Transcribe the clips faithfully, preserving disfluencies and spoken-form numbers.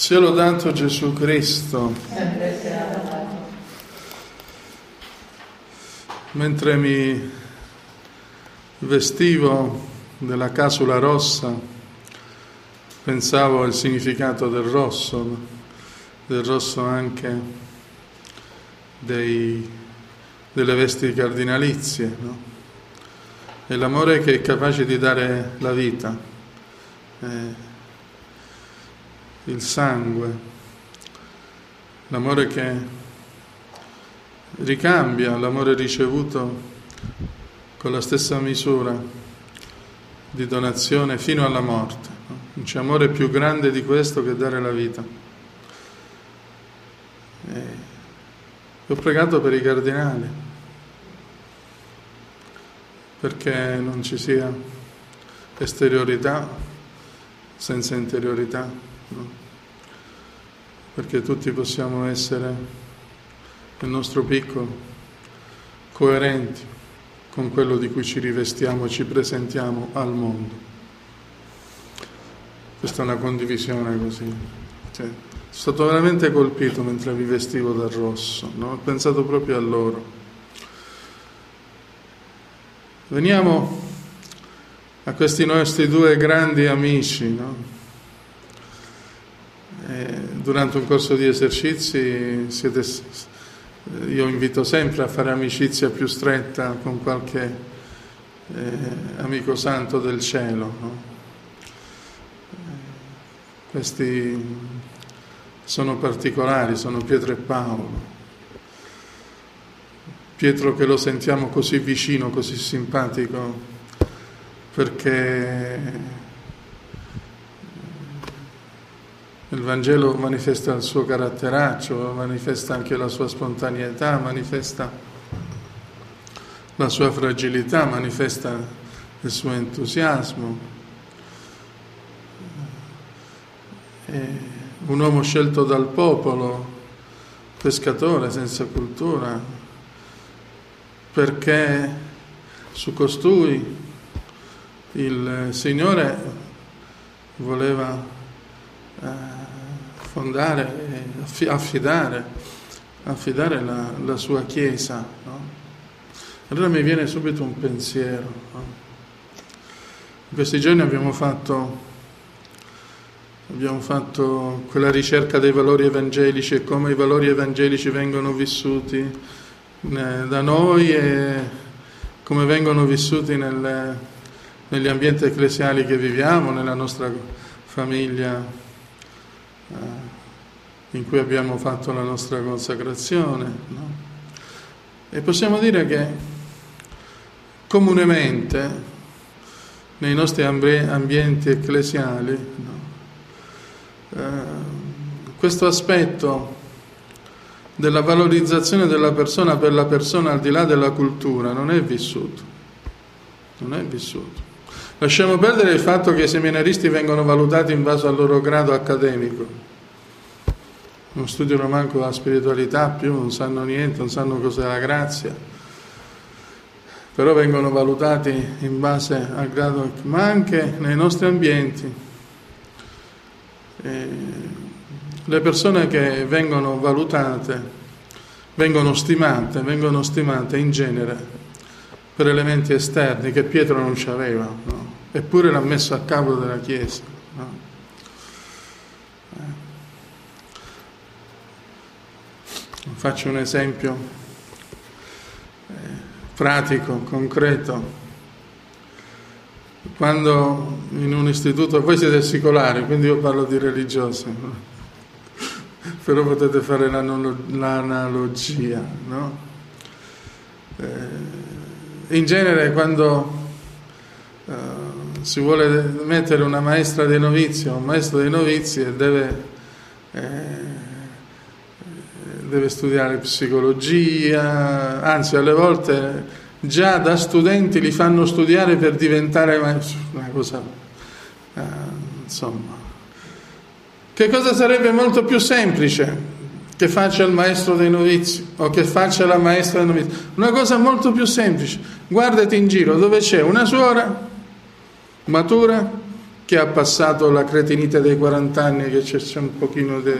Sia lodato Gesù Cristo. Sempre sia lodato. Mentre mi vestivo della casula rossa, pensavo al significato del rosso, del rosso anche dei, delle vesti cardinalizie, no? È l'amore che è capace di dare la vita, eh, il sangue, l'amore che ricambia, l'amore ricevuto con la stessa misura di donazione fino alla morte. Non c'è amore più grande di questo che dare la vita. E ho pregato per i cardinali, perché non ci sia esteriorità senza interiorità, no? Perché tutti possiamo essere, nel nostro piccolo, coerenti con quello di cui ci rivestiamo e ci presentiamo al mondo. Questa è una condivisione così. Cioè, sono stato veramente colpito mentre mi vestivo dal rosso, no? Ho pensato proprio a loro. Veniamo a questi nostri due grandi amici, no? E durante un corso di esercizi siete, io invito sempre a fare amicizia più stretta con qualche eh, amico santo del cielo, no? Questi sono particolari, sono Pietro e Paolo. Pietro che lo sentiamo così vicino, così simpatico, perché il Vangelo manifesta il suo caratteraccio, manifesta anche la sua spontaneità, manifesta la sua fragilità, manifesta il suo entusiasmo. È un uomo scelto dal popolo, pescatore senza cultura, perché su costui il Signore voleva eh, fondare, affidare, affidare la, la sua Chiesa, no? Allora mi viene subito un pensiero, no? In questi giorni abbiamo fatto, abbiamo fatto quella ricerca dei valori evangelici e come i valori evangelici vengono vissuti eh, da noi e come vengono vissuti nelle, negli ambienti ecclesiali che viviamo, nella nostra famiglia in cui abbiamo fatto la nostra consacrazione, no? E possiamo dire che comunemente nei nostri ambienti ecclesiali, no? eh, questo aspetto della valorizzazione della persona per la persona al di là della cultura non è vissuto, non è vissuto. Lasciamo perdere il fatto che i seminaristi vengono valutati in base al loro grado accademico. Non studiano manco la spiritualità più, non sanno niente, non sanno cos'è la grazia. Però vengono valutati in base al grado, ma anche nei nostri ambienti. Eh, le persone che vengono valutate, vengono stimate, vengono stimate in genere per elementi esterni che Pietro non ci aveva, no? Eppure l'ha messo a capo della Chiesa, no? Eh. Faccio un esempio eh, pratico, concreto. Quando in un istituto, voi siete secolari, quindi io parlo di religiose, no? Però potete fare l'analogia, no? Eh, in genere quando uh, si vuole mettere una maestra dei novizi o un maestro dei novizi deve, eh, deve studiare psicologia, anzi alle volte già da studenti li fanno studiare per diventare maestri, una cosa uh, insomma, che cosa sarebbe molto più semplice che faccia il maestro dei novizi o che faccia la maestra dei novizi, una cosa molto più semplice. Guardati in giro dove c'è una suora matura che ha passato la cretinite dei quaranta anni, che c'è un pochino di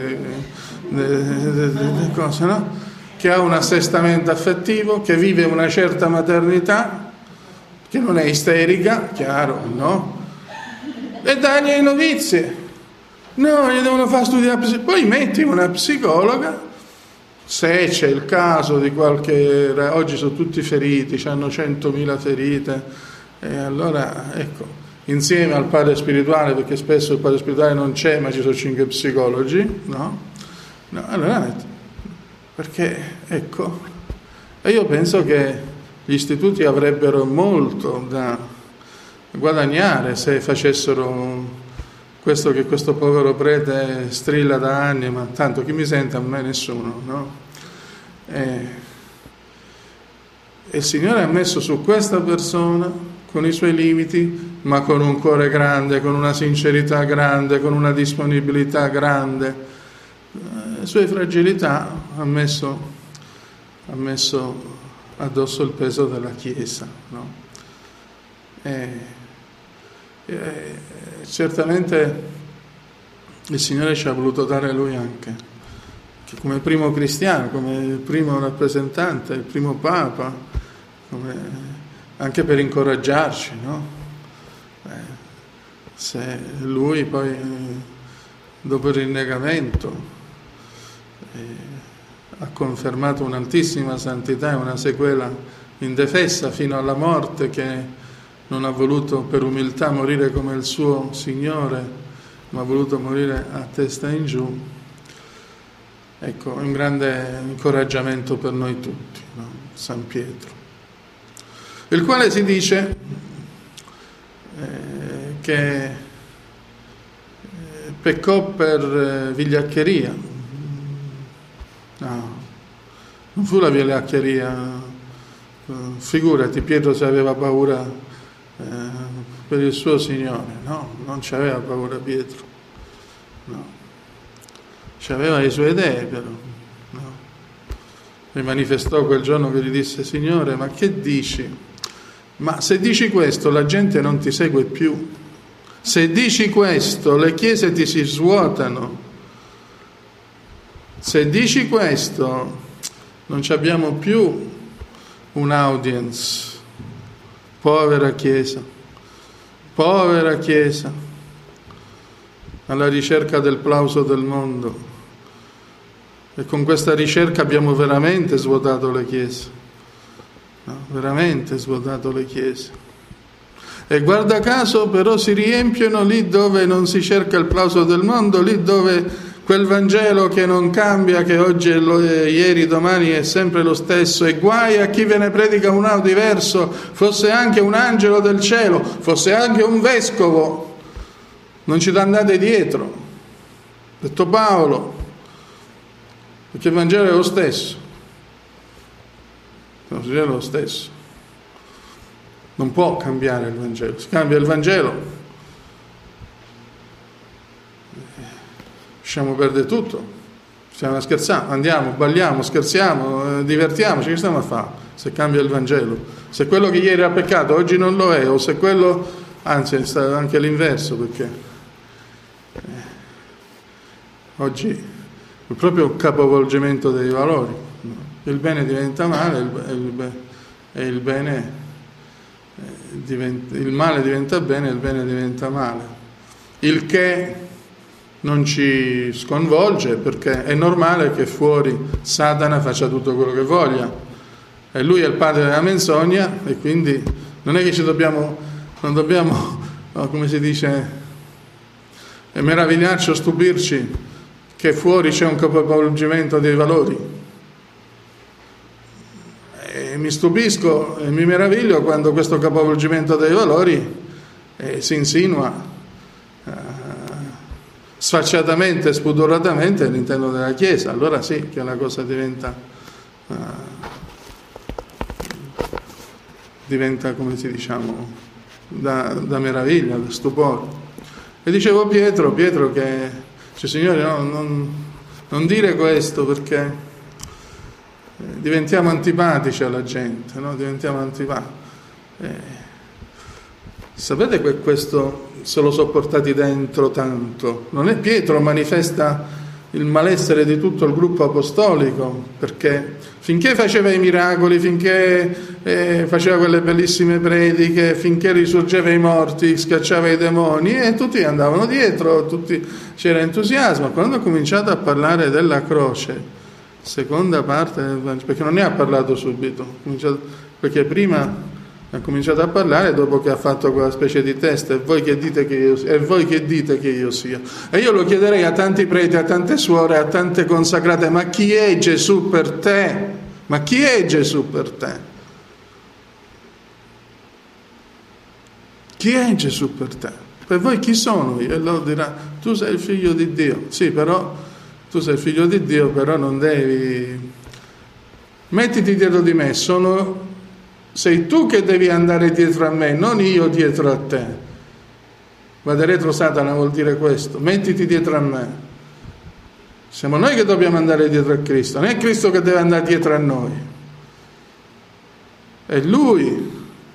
cose, no? Che ha un assestamento affettivo, che vive una certa maternità, che non è isterica, chiaro, no? E dagli ai novizi. No, gli devono far studiare psicologia. Poi metti una psicologa, se c'è il caso di qualche... Oggi sono tutti feriti, hanno centomila ferite, e allora, ecco, insieme al padre spirituale, perché spesso il padre spirituale non c'è, ma ci sono cinque psicologi, no? No, allora, perché, ecco, e io penso che gli istituti avrebbero molto da guadagnare se facessero questo che questo povero prete strilla da anni, ma tanto chi mi sente? A me nessuno, no? E, e il Signore ha messo su questa persona, con i suoi limiti, ma con un cuore grande, con una sincerità grande, con una disponibilità grande, le sue fragilità, ha messo, ha messo addosso il peso della Chiesa, no? E, e, certamente il Signore ci ha voluto dare Lui anche, che come primo cristiano, come primo rappresentante, il primo Papa, come, anche per incoraggiarci, no? Eh, se Lui poi, dopo il rinnegamento, eh, ha confermato un'altissima santità e una sequela indefessa fino alla morte, che non ha voluto per umiltà morire come il suo Signore, ma ha voluto morire a testa in giù. Ecco, è un grande incoraggiamento per noi tutti, no? San Pietro, il quale si dice eh, che peccò per vigliaccheria. No, non fu la vigliaccheria, figurati Pietro se aveva paura Eh, per il suo Signore, no, non c'aveva paura Pietro, no, c'aveva le sue idee però, no, e manifestò quel giorno che gli disse: Signore, ma che dici? Ma se dici questo la gente non ti segue più, se dici questo le chiese ti si svuotano, se dici questo non ci abbiamo più un'audience. Povera Chiesa, povera Chiesa, alla ricerca del plauso del mondo. E con questa ricerca abbiamo veramente svuotato le chiese, no? Veramente svuotato le chiese. E guarda caso però si riempiono lì dove non si cerca il plauso del mondo, lì dove quel Vangelo che non cambia, che oggi è lo, eh, ieri, domani è sempre lo stesso, e guai a chi ve ne predica un altro diverso, fosse anche un angelo del cielo, fosse anche un vescovo, non ci andate dietro, ha detto Paolo, perché il Vangelo è lo stesso, il Vangelo è lo stesso, non può cambiare il Vangelo, si cambia il Vangelo lasciamo perdere tutto, stiamo a scherzare, andiamo, balliamo, scherziamo, eh, divertiamoci, che stiamo a fare se cambia il Vangelo? Se quello che ieri era peccato oggi non lo è, o se quello, anzi sta anche l'inverso, perché eh, oggi è proprio un capovolgimento dei valori, il bene diventa male il, il, e il bene eh, diventa, il male diventa bene e il bene diventa male, il che non ci sconvolge, perché è normale che fuori Satana faccia tutto quello che voglia, e lui è il padre della menzogna, e quindi non è che ci dobbiamo, non dobbiamo, no, come si dice, meravigliarci o stupirci che fuori c'è un capovolgimento dei valori. E mi stupisco e mi meraviglio quando questo capovolgimento dei valori eh, si insinua eh, sfacciatamente, spudoratamente all'interno della Chiesa. Allora sì che la cosa diventa uh, diventa, come si diciamo, da, da meraviglia, da stupore. E dicevo Pietro, Pietro che dice: Signore, no, non, non dire questo, perché diventiamo antipatici alla gente, no? Diventiamo antipatici. Eh, sapete che questo se lo sono portati dentro tanto. Non è Pietro manifesta il malessere di tutto il gruppo apostolico, perché finché faceva i miracoli, finché eh, faceva quelle bellissime prediche, finché risurgeva i morti, scacciava i demoni, e tutti andavano dietro, tutti, c'era entusiasmo. Quando ha cominciato a parlare della croce, seconda parte del Vangelo, perché non ne ha parlato subito, perché prima ha cominciato a parlare dopo che ha fatto quella specie di test: e voi che dite che io sia? E voi che dite che io sia? E io lo chiederei a tanti preti, a tante suore, a tante consacrate: ma chi è Gesù per te? Ma chi è Gesù per te? Chi è Gesù per te? Per voi chi sono io? E loro dirà: tu sei il figlio di Dio. Sì, però tu sei il figlio di Dio, però non devi... Mettiti dietro di me, sono... sei tu che devi andare dietro a me, non io dietro a te. Vada retro Satana vuol dire questo: mettiti dietro a me. Siamo noi che dobbiamo andare dietro a Cristo, non è Cristo che deve andare dietro a noi. È Lui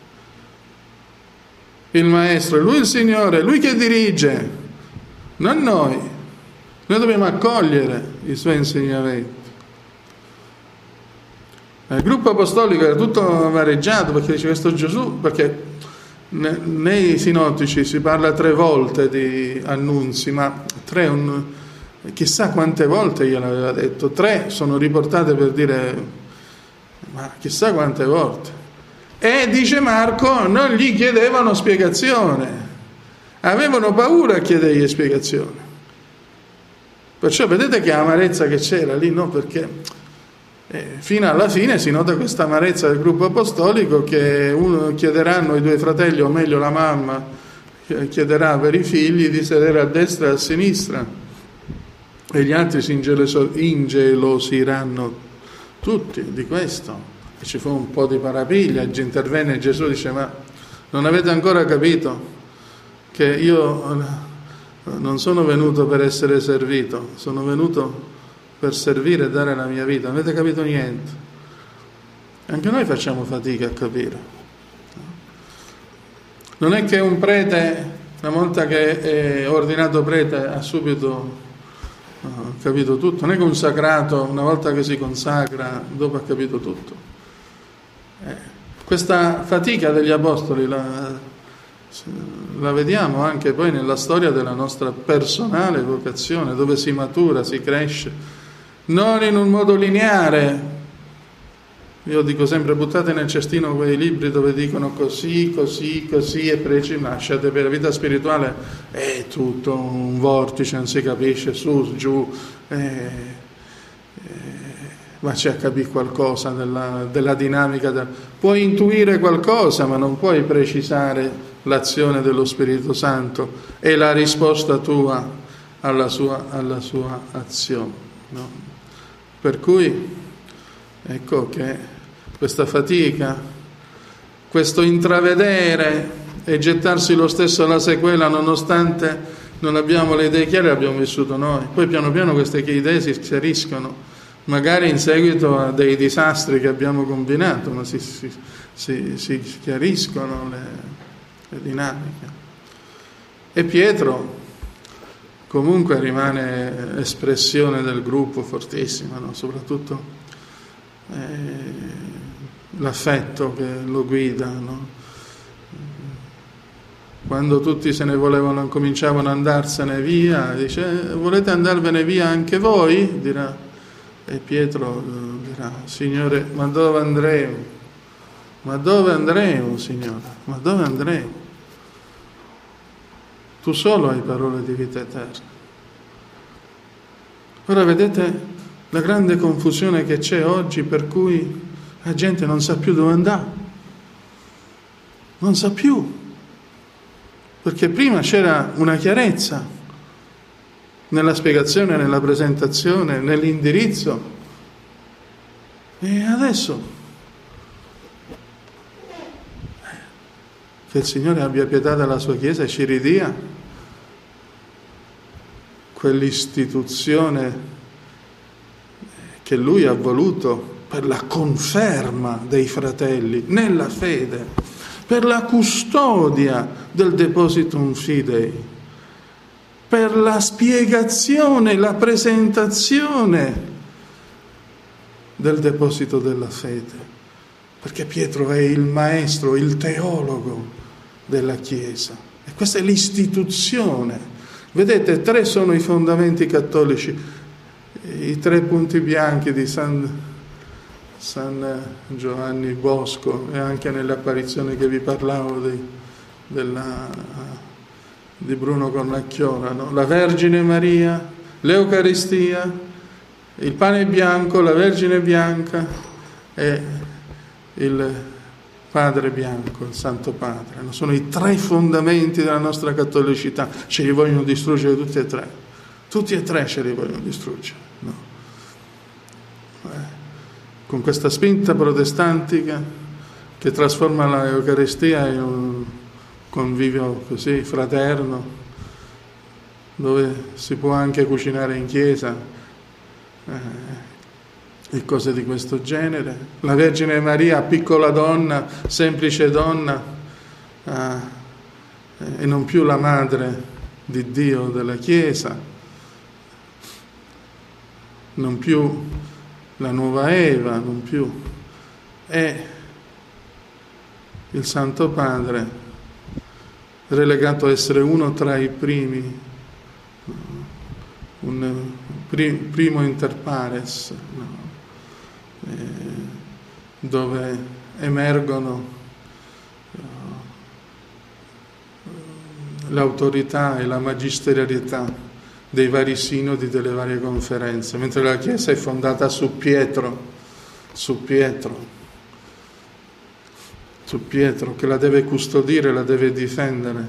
il Maestro, è Lui il Signore, è Lui che dirige, non noi. Noi dobbiamo accogliere i Suoi insegnamenti. Il gruppo apostolico era tutto amareggiato perché dice: questo Gesù, perché nei sinottici si parla tre volte di annunzi, ma tre, un, chissà quante volte gliel'aveva detto, tre sono riportate per dire, ma chissà quante volte. E dice Marco, non gli chiedevano spiegazione, avevano paura a chiedergli spiegazione. Perciò vedete che amarezza che c'era lì, no? Perché E fino alla fine si nota questa amarezza del gruppo apostolico, che uno chiederanno i due fratelli, o meglio la mamma chiederà per i figli di sedere a destra e a sinistra, e gli altri si ingelosiranno tutti di questo. E ci fu un po' di parapiglia, intervenne Gesù e dice: ma non avete ancora capito che io non sono venuto per essere servito, sono venuto per servire e dare la mia vita. Non avete capito niente. Anche noi facciamo fatica a capire. Non è che un prete, una volta che è ordinato prete, ha subito uh, capito tutto. Non è che un sacrato, una volta che si consacra, dopo ha capito tutto. Eh, questa fatica degli apostoli la, la vediamo anche poi nella storia della nostra personale vocazione, dove si matura, si cresce, non in un modo lineare. Io dico sempre: buttate nel cestino quei libri dove dicono così, così, così e preci, lasciate, per la vita spirituale è tutto un vortice, non si capisce, su, giù, eh, eh, ma c'è a capire qualcosa della, della dinamica, del... puoi intuire qualcosa, ma non puoi precisare l'azione dello Spirito Santo e la risposta tua alla sua, alla sua azione, no? Per cui ecco che questa fatica, questo intravedere e gettarsi lo stesso alla sequela nonostante non abbiamo le idee chiare, le abbiamo vissuto noi. Poi piano piano queste idee si chiariscono, magari in seguito a dei disastri che abbiamo combinato, ma si, si, si, si chiariscono le, le dinamiche. E Pietro comunque rimane espressione del gruppo fortissima, no? Soprattutto eh, l'affetto che lo guida, no? Quando tutti se ne volevano, cominciavano ad andarsene via, dice: volete andarvene via anche voi? Dirà. E Pietro dirà: Signore, ma dove andremo? Ma dove andremo, Signore? Ma dove andremo? Tu solo hai parole di vita eterna. Ora vedete la grande confusione che c'è oggi, per cui la gente non sa più dove andare. Non sa più. Perché prima c'era una chiarezza nella spiegazione, nella presentazione, nell'indirizzo. E adesso che il Signore abbia pietà della sua Chiesa e ci ridia quell'istituzione che Lui ha voluto per la conferma dei fratelli nella fede, per la custodia del Depositum Fidei, per la spiegazione, la presentazione del deposito della fede, perché Pietro è il maestro, il teologo della Chiesa, e questa è l'istituzione. Vedete, tre sono i fondamenti cattolici, i tre punti bianchi di San, San Giovanni Bosco, e anche nell'apparizione che vi parlavo di, della, di Bruno Cornacchiola, no? La Vergine Maria, l'Eucaristia, il pane bianco, la Vergine bianca e il Padre bianco, il Santo Padre. Sono i tre fondamenti della nostra cattolicità. Ce li vogliono distruggere tutti e tre. Tutti e tre ce li vogliono distruggere. No. Eh, con questa spinta protestantica che trasforma l'Eucaristia in un convivio così fraterno, dove si può anche cucinare in chiesa, e cose di questo genere. La Vergine Maria, piccola donna, semplice donna, eh, e non più la madre di Dio della Chiesa, non più la nuova Eva, non più, è il Santo Padre relegato a essere uno tra i primi, un primo inter pares, no? eh, dove emergono uh, l'autorità e la magisterialità dei vari sinodi, delle varie conferenze, mentre la Chiesa è fondata su Pietro, su Pietro, su Pietro che la deve custodire, la deve difendere.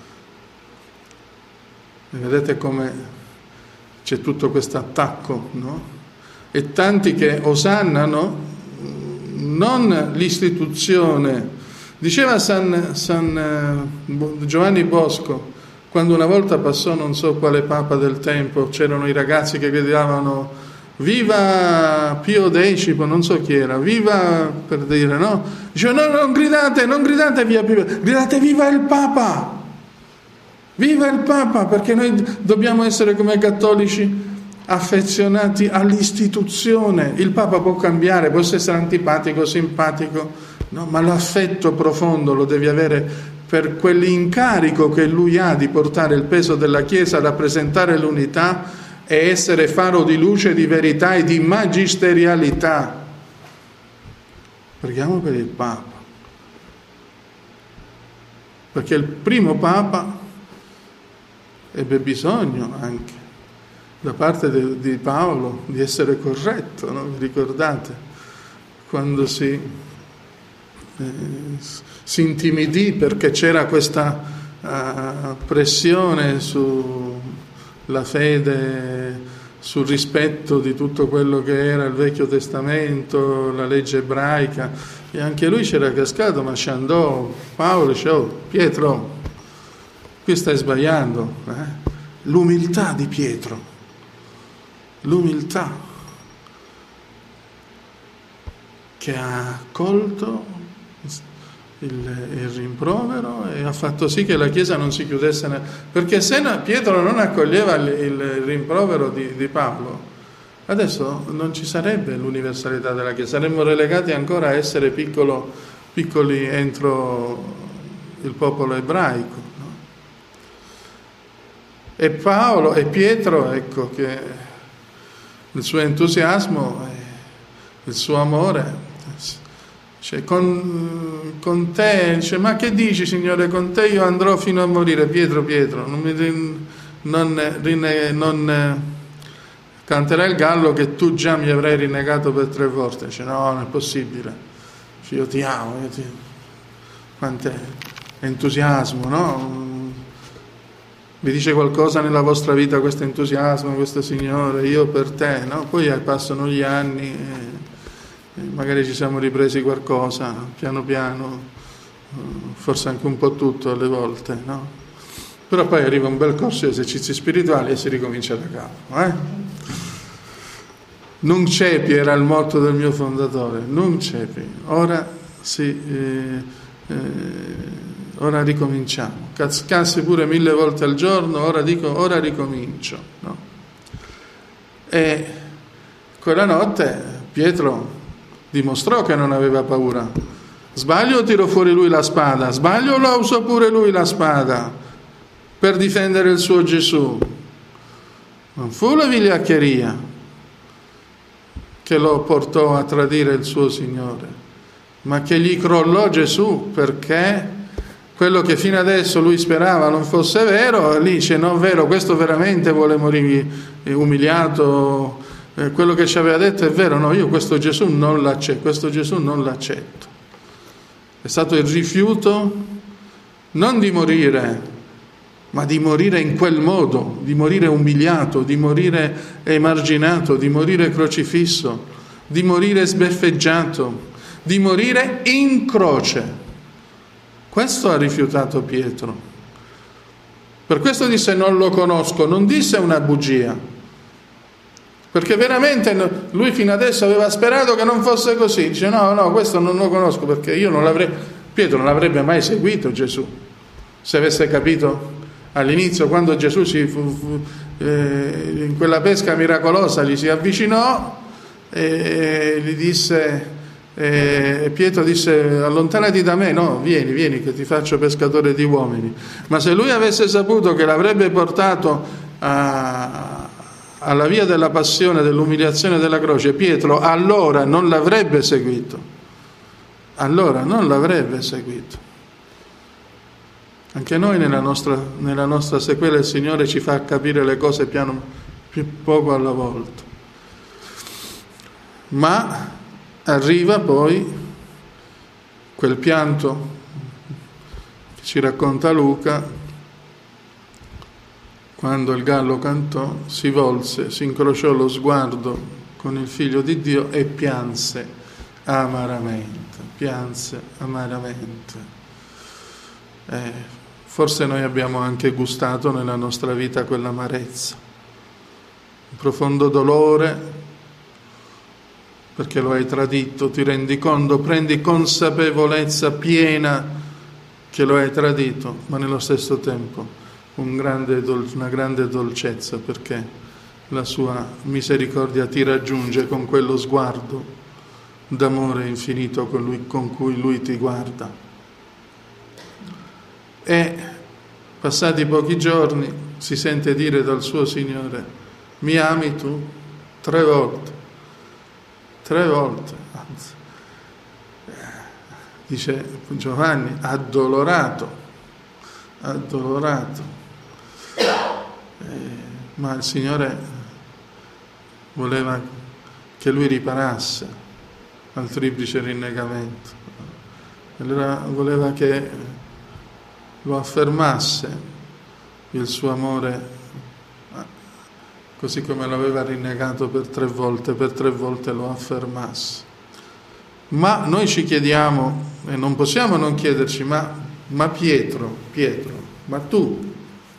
E vedete come c'è tutto questo attacco, no? E tanti che osannano non l'istituzione. Diceva San, San Giovanni Bosco, quando una volta passò non so quale papa del tempo, c'erano i ragazzi che gridavano viva Pio Decimo, non so chi era, viva, per dire, no? Diceva no, non gridate, non gridate via Pio, gridate viva il Papa! Viva il Papa, perché noi dobbiamo essere come cattolici affezionati all'istituzione. Il Papa può cambiare, può essere antipatico, simpatico, no? Ma l'affetto profondo lo devi avere per quell'incarico che lui ha di portare il peso della Chiesa, rappresentare l'unità e essere faro di luce, di verità e di magisterialità. Preghiamo per il Papa, perché il primo Papa ebbe bisogno anche da parte de, di Paolo di essere corretto, no? Vi ricordate? Quando si, eh, si intimidì perché c'era questa uh, pressione sulla fede, sul rispetto di tutto quello che era il Vecchio Testamento, la legge ebraica, e anche lui c'era cascato, ma ci andò Paolo e dice: oh, Pietro, qui stai sbagliando, eh? L'umiltà di Pietro, l'umiltà che ha colto il, il rimprovero e ha fatto sì che la Chiesa non si chiudesse, ne... perché se no, Pietro non accoglieva il, il rimprovero di, di Paolo, adesso non ci sarebbe l'universalità della Chiesa, saremmo relegati ancora a essere piccolo, piccoli entro il popolo ebraico. E Paolo e Pietro, ecco che il suo entusiasmo, il suo amore, cioè con, con te, dice: ma che dici, Signore, con te io andrò fino a morire. Pietro, Pietro, non, mi, non, non canterà il gallo che tu già mi avrai rinnegato per tre volte. Dice: no, non è possibile, dice, io ti amo, io ti... quant'è entusiasmo, no? Vi dice qualcosa nella vostra vita questo entusiasmo, questo Signore, io per te, no? Poi passano gli anni e, e magari ci siamo ripresi qualcosa, piano piano, forse anche un po' tutto alle volte, no? Però poi arriva un bel corso di esercizi spirituali e si ricomincia da capo, eh? Non cepi era il motto del mio fondatore, non cepi. Ora si... Eh, eh, ora ricominciamo. Cascassi pure mille volte al giorno, ora dico, ora ricomincio, no? E quella notte Pietro dimostrò che non aveva paura. Sbaglio o tirò fuori lui la spada? Sbaglio o la usò pure lui la spada per difendere il suo Gesù? Non fu la vigliaccheria che lo portò a tradire il suo Signore, ma che gli crollò Gesù, perché quello che fino adesso lui sperava non fosse vero, lì dice no, è vero, questo veramente vuole morire umiliato, eh, quello che ci aveva detto è vero, no, io questo Gesù non l'accetto, questo Gesù non l'accetto. È stato il rifiuto non di morire, ma di morire in quel modo, di morire umiliato, di morire emarginato, di morire crocifisso, di morire sbeffeggiato, di morire in croce. Questo ha rifiutato Pietro. Per questo disse non lo conosco, non disse una bugia, perché veramente lui fino adesso aveva sperato che non fosse così. Dice no, no, questo non lo conosco, perché io non l'avrei, Pietro non avrebbe mai seguito Gesù se avesse capito all'inizio, quando Gesù si fu, fu, eh, in quella pesca miracolosa gli si avvicinò e gli disse, eh, Pietro disse allontanati da me, no, vieni, vieni che ti faccio pescatore di uomini. Ma se lui avesse saputo che l'avrebbe portato a, alla via della passione, dell'umiliazione della croce, Pietro allora non l'avrebbe seguito, allora non l'avrebbe seguito. Anche noi nella nostra, nella nostra sequela il Signore ci fa capire le cose piano, più poco alla volta. Ma arriva poi quel pianto che ci racconta Luca, quando il gallo cantò, si volse, si incrociò lo sguardo con il Figlio di Dio e pianse amaramente, pianse amaramente. Eh, Forse noi abbiamo anche gustato nella nostra vita quell'amarezza, un profondo dolore, perché lo hai tradito, ti rendi conto, prendi consapevolezza piena che lo hai tradito, ma nello stesso tempo un grande, una grande dolcezza, perché la sua misericordia ti raggiunge con quello sguardo d'amore infinito con, lui, con cui lui ti guarda. E passati pochi giorni si sente dire dal suo Signore: mi ami tu? Tre volte, tre volte, anzi, dice Giovanni, addolorato, addolorato, eh, ma il Signore voleva che lui riparasse al triplice rinnegamento, allora voleva che lo affermasse il suo amore, così come l'aveva rinnegato per tre volte, per tre volte lo affermasse. Ma noi ci chiediamo, e non possiamo non chiederci, ma, ma Pietro, Pietro, ma tu,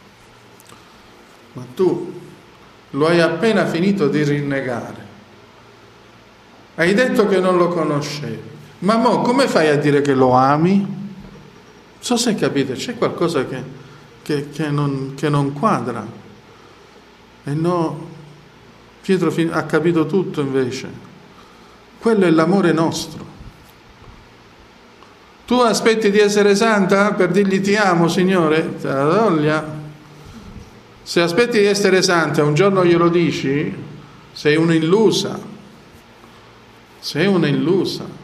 ma tu lo hai appena finito di rinnegare, hai detto che non lo conoscevi, ma mo come fai a dire che lo ami? Non so se capite, c'è qualcosa che, che, che, non, che non quadra. E no, Pietro ha capito tutto invece. Quello è l'amore nostro. Tu aspetti di essere santa per dirgli ti amo, Signore? Te la voglia. Se aspetti di essere santa, un giorno glielo dici, sei un'illusa. Sei un'illusa.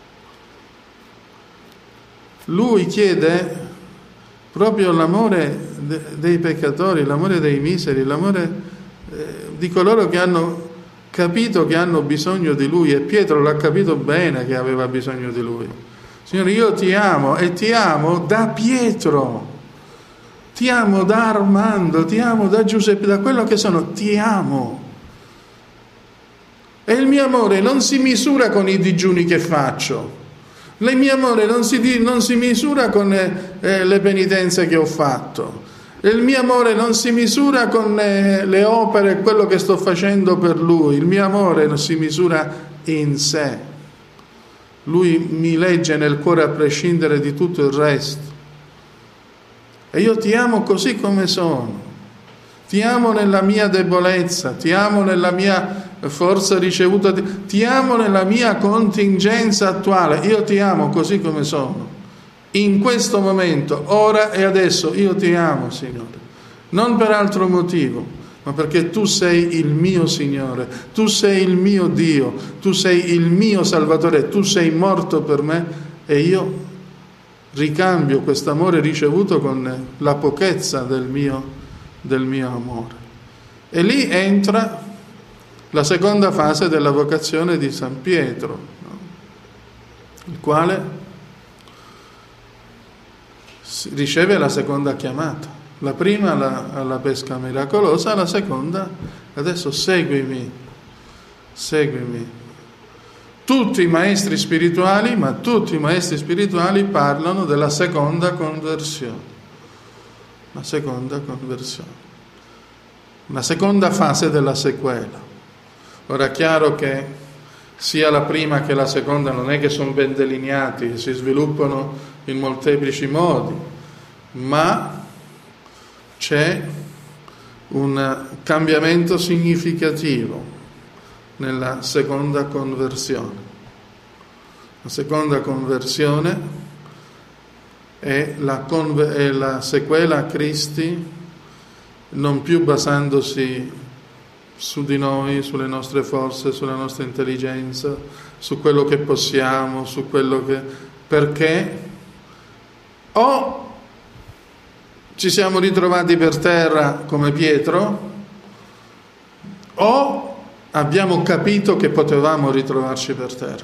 Lui chiede proprio l'amore de- dei peccatori, l'amore dei miseri, l'amore eh, di coloro che hanno capito che hanno bisogno di Lui, e Pietro l'ha capito bene che aveva bisogno di Lui. Signore, io ti amo, e ti amo da Pietro, ti amo da Armando, ti amo da Giuseppe, da quello che sono, ti amo. E il mio amore non si misura con i digiuni che faccio. Il mio amore non si, non si misura con eh, le penitenze che ho fatto. Il mio amore non si misura con eh, le opere, quello che sto facendo per Lui. Il mio amore non si misura in sé. Lui mi legge nel cuore a prescindere di tutto il resto. E io ti amo così come sono. Ti amo nella mia debolezza, ti amo nella mia forza ricevuta, ti amo nella mia contingenza attuale. Io ti amo così come sono. In questo momento, ora e adesso, io ti amo, Signore. Non per altro motivo, ma perché tu sei il mio Signore, tu sei il mio Dio, tu sei il mio Salvatore, tu sei morto per me e io ricambio questo amore ricevuto con la pochezza del mio, del mio amore. E lì entra la seconda fase della vocazione di San Pietro, no? Il quale riceve la seconda chiamata. La prima alla, alla pesca miracolosa, la seconda adesso seguimi, seguimi. Tutti i maestri spirituali, ma tutti i maestri spirituali parlano della seconda conversione. La seconda conversione. La seconda fase della sequela. Ora è chiaro che sia la prima che la seconda non è che sono ben delineati, si sviluppano in molteplici modi, ma c'è un cambiamento significativo nella seconda conversione. La seconda conversione è la, conver- è la sequela a Cristi, non più basandosi su di noi, sulle nostre forze, sulla nostra intelligenza, su quello che possiamo, su quello che... perché o ci siamo ritrovati per terra come Pietro, o abbiamo capito che potevamo ritrovarci per terra.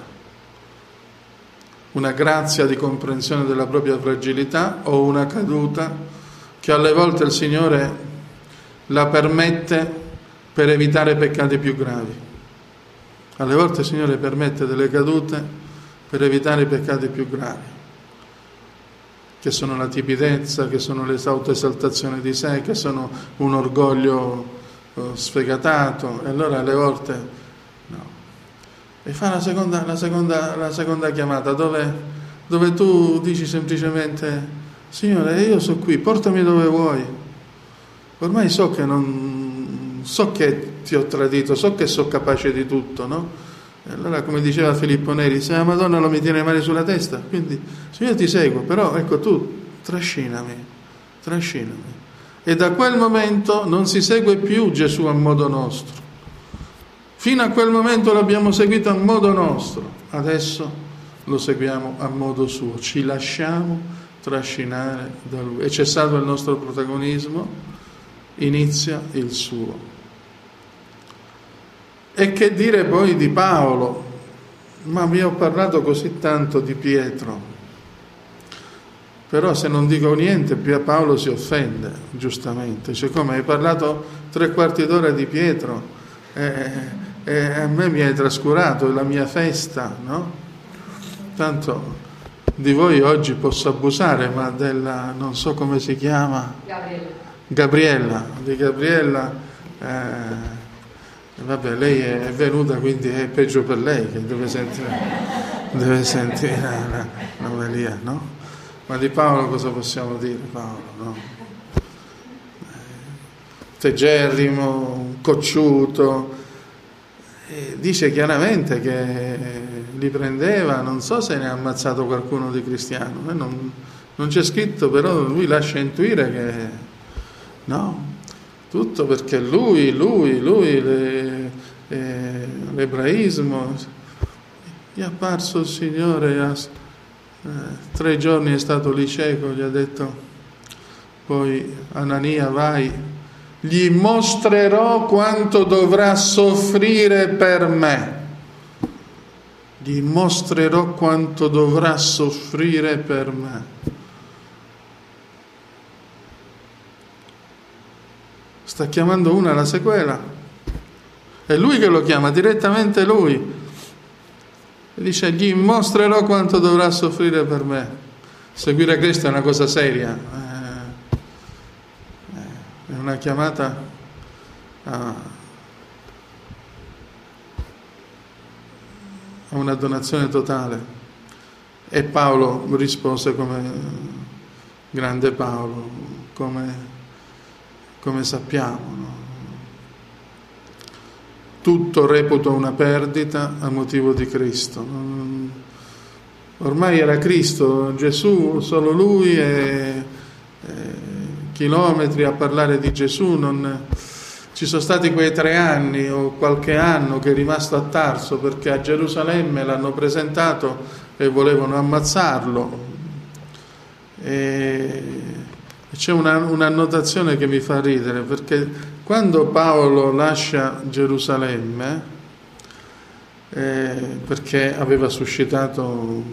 Una grazia di comprensione della propria fragilità o una caduta che alle volte il Signore la permette per evitare peccati più gravi. Alle volte il Signore permette delle cadute per evitare i peccati più gravi, che sono la timidezza, che sono l'autoesaltazione di sé, che sono un orgoglio sfegatato, e allora alle volte no. E fa la seconda, la seconda, la seconda chiamata dove, dove tu dici semplicemente: Signore, io sono qui, portami dove vuoi, ormai so che non so che ti ho tradito, so che sono capace di tutto, no? E allora, come diceva Filippo Neri, se la Madonna non mi tiene le mani sulla testa, quindi Signore ti seguo, però ecco tu trascinami, trascinami. E da quel momento non si segue più Gesù a modo nostro. Fino a quel momento l'abbiamo seguito a modo nostro, adesso lo seguiamo a modo suo, ci lasciamo trascinare da Lui. È cessato il nostro protagonismo, inizia il suo. E che dire poi di Paolo? Ma vi ho parlato così tanto di Pietro. Però se non dico niente, Paolo si offende, giustamente. Cioè, come hai parlato tre quarti d'ora di Pietro, eh, eh, a me mi hai trascurato la mia festa, no? Tanto di voi oggi posso abusare, ma della, non so come si chiama, Gabriella, Gabriella di Gabriella, eh, vabbè, lei è venuta, quindi è peggio per lei, che deve sentire, deve sentire la, l'omelia, no? Ma di Paolo cosa possiamo dire? Paolo, no? Tegerrimo, cocciuto, e dice chiaramente che li prendeva, non so se ne ha ammazzato qualcuno di cristiano, non, non c'è scritto, però lui lascia intuire che no, tutto perché lui, lui, lui, le, eh, l'ebraismo, gli è apparso il Signore, ha, eh, tre giorni è stato lì cieco, gli ha detto, poi Anania vai, gli mostrerò quanto dovrà soffrire per me, gli mostrerò quanto dovrà soffrire per me. Sta chiamando una alla sequela, è lui che lo chiama, direttamente lui, e dice gli mostrerò quanto dovrà soffrire per me. Seguire Cristo è una cosa seria, è una chiamata a, a una donazione totale. E Paolo rispose come grande Paolo, come, come sappiamo, no? Tutto reputo una perdita a motivo di Cristo. Ormai era Cristo, Gesù, solo Lui, e, e chilometri a parlare di Gesù. Non, ci sono stati quei tre anni o qualche anno che è rimasto a Tarso perché a Gerusalemme l'hanno presentato e volevano ammazzarlo. E c'è una, un'annotazione che mi fa ridere, perché quando Paolo lascia Gerusalemme, eh, perché aveva suscitato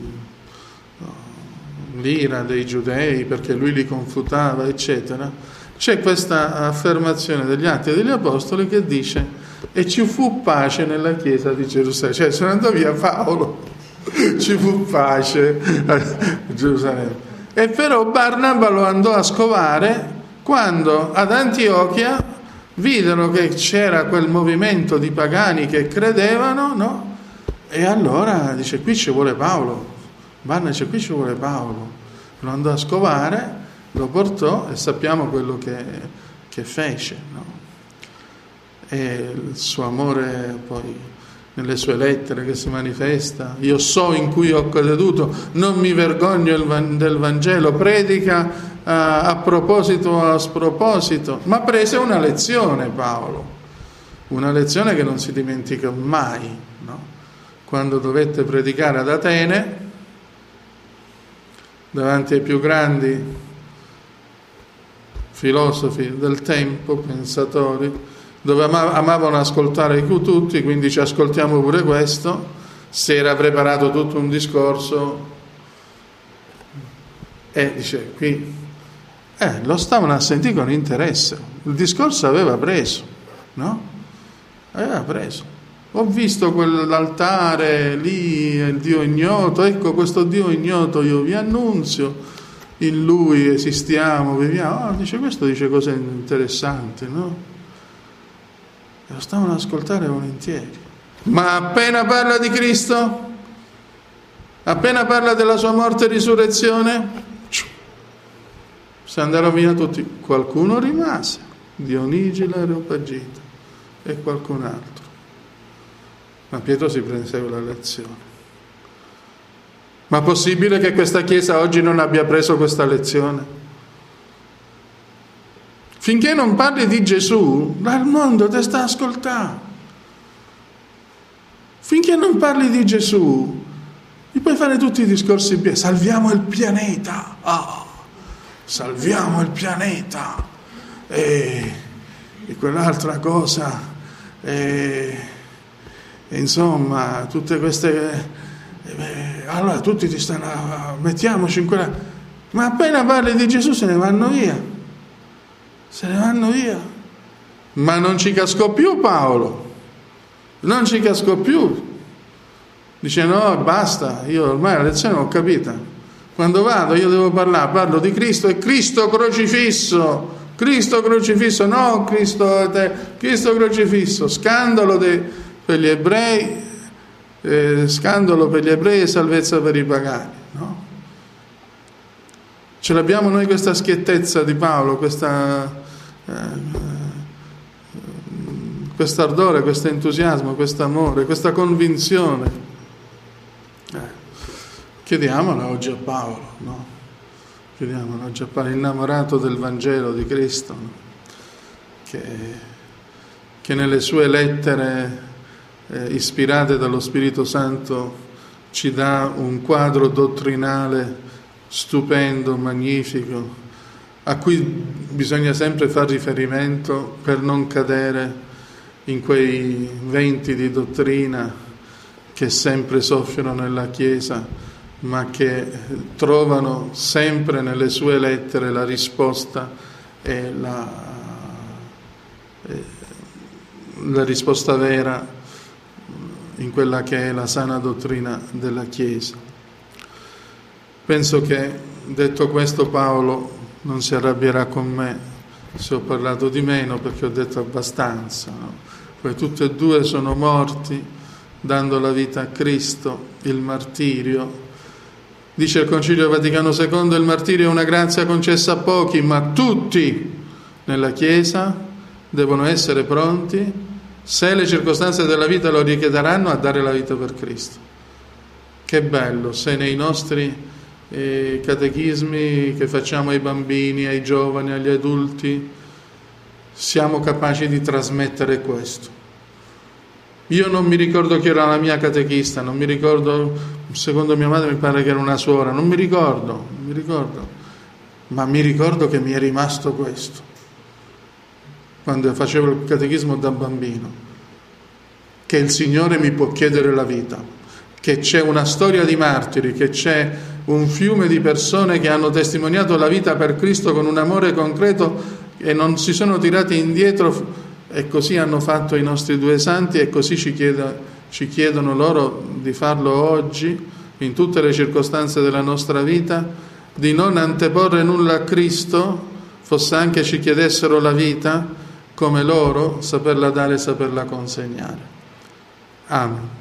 l'ira dei giudei, perché lui li confutava, eccetera, c'è questa affermazione degli Atti degli Apostoli che dice: e ci fu pace nella chiesa di Gerusalemme. Cioè, se ne andò via Paolo, ci fu pace a Gerusalemme. E però Barnaba lo andò a scovare quando ad Antiochia videro che c'era quel movimento di pagani che credevano, no? E allora dice: qui ci vuole Paolo. Barnaba dice: qui ci vuole Paolo. Lo andò a scovare, lo portò e sappiamo quello che, che fece, no? E il suo amore poi nelle sue lettere che si manifesta: io so in cui ho creduto, non mi vergogno del Vangelo, predica a, a proposito o a sproposito. Ma prese una lezione Paolo, una lezione che non si dimentica mai, no? Quando dovette predicare ad Atene davanti ai più grandi filosofi del tempo, pensatori, dove amavano ascoltare tutti, quindi ci ascoltiamo pure questo. Si era preparato tutto un discorso e dice qui eh, lo stavano a sentire con interesse, il discorso aveva preso, no? Aveva preso. Ho visto quell'altare lì, il Dio ignoto, ecco questo Dio ignoto io vi annunzio, in Lui esistiamo, viviamo. Oh, dice, questo dice cose interessanti, no? Lo stavano ad ascoltare volentieri. Ma appena parla di Cristo, appena parla della sua morte e risurrezione, si andarono via tutti. Qualcuno rimase, Dionigi l'Areopagita e qualcun altro. Ma Pietro si prese quella lezione. Ma possibile che questa Chiesa oggi non abbia preso questa lezione? Finché non parli di Gesù, il mondo ti sta ascoltando. Finché non parli di Gesù, gli puoi fare tutti i discorsi pieni. Salviamo il pianeta. Oh, salviamo il pianeta. E, e quell'altra cosa. E, e insomma, tutte queste... E, allora tutti ti stanno... Mettiamoci in quella... Ma appena parli di Gesù se ne vanno via. Se ne vanno via. Ma non ci cascò più Paolo. Non ci cascò più. Dice no, basta, io ormai la lezione l'ho capita. Quando vado io devo parlare, parlo di Cristo e Cristo crocifisso. Cristo crocifisso, no Cristo, te, Cristo crocifisso. Scandalo de, per gli ebrei, eh, scandalo per gli ebrei e salvezza per i pagani, no? Ce l'abbiamo noi questa schiettezza di Paolo, questa eh, questo ardore, questo entusiasmo, questo amore, questa convinzione. Eh, chiediamola oggi a Paolo, no? Chiediamola oggi a Paolo, innamorato del Vangelo di Cristo, no? che, che nelle sue lettere eh, ispirate dallo Spirito Santo ci dà un quadro dottrinale stupendo, magnifico, a cui bisogna sempre far riferimento per non cadere in quei venti di dottrina che sempre soffiano nella Chiesa, ma che trovano sempre nelle sue lettere la risposta e la, e la risposta vera in quella che è la sana dottrina della Chiesa. Penso che, detto questo, Paolo non si arrabbierà con me se ho parlato di meno, perché ho detto abbastanza, no? Poi tutti e due sono morti dando la vita a Cristo, il martirio, Dice il Concilio Vaticano secondo, il martirio è una grazia concessa a pochi, ma tutti nella Chiesa devono essere pronti, se le circostanze della vita lo richiederanno, a dare la vita per Cristo. Che bello se nei nostri eh, catechismi che facciamo ai bambini, ai giovani, agli adulti, siamo capaci di trasmettere questo. Io non mi ricordo chi era la mia catechista, non mi ricordo, secondo mia madre mi pare che era una suora, non mi ricordo, non mi ricordo, ma mi ricordo che mi è rimasto questo, quando facevo il catechismo da bambino, che il Signore mi può chiedere la vita, che c'è una storia di martiri, che c'è un fiume di persone che hanno testimoniato la vita per Cristo con un amore concreto e non si sono tirati indietro. E così hanno fatto i nostri due santi e così ci, chieda, ci chiedono loro di farlo oggi, in tutte le circostanze della nostra vita, di non anteporre nulla a Cristo, fosse anche ci chiedessero la vita, come loro, saperla dare e saperla consegnare. Amen.